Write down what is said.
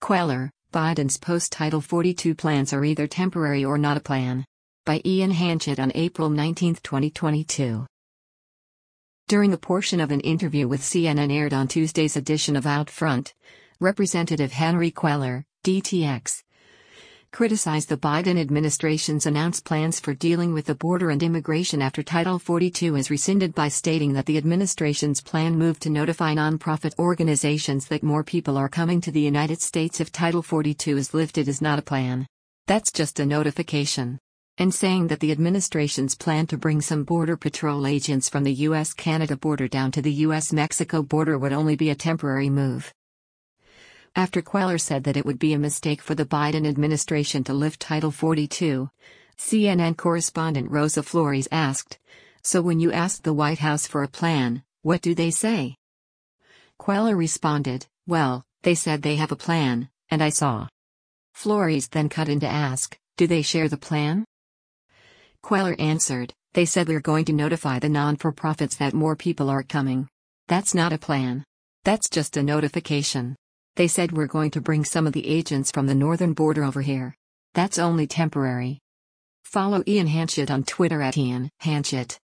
Queller, Biden's post-Title 42 plans are either temporary or not a plan. By Ian Hanchett on April 19, 2022. During a portion of an interview with CNN aired on Tuesday's edition of Outfront, Representative Henry Queller, DTX, criticized the Biden administration's announced plans for dealing with the border and immigration after Title 42 is rescinded by stating that the administration's planned move to notify nonprofit organizations that more people are coming to the United States if Title 42 is lifted is not a plan. That's just a notification. And saying that the administration's plan to bring some Border Patrol agents from the U.S.-Canada border down to the U.S.-Mexico border would only be a temporary move. After Queller said that it would be a mistake for the Biden administration to lift Title 42, CNN correspondent Rosa Flores asked, "So when you ask the White House for a plan, what do they say?" Queller responded, "Well, they said they have a plan, and I saw." Flores then cut in to ask, "Do they share the plan?" Queller answered, "They said we're going to notify the non-for-profits that more people are coming. That's not a plan. That's just a notification. They said we're going to bring some of the agents from the northern border over here. That's only temporary." Follow Ian Hanchett on Twitter at Ian Hanchett.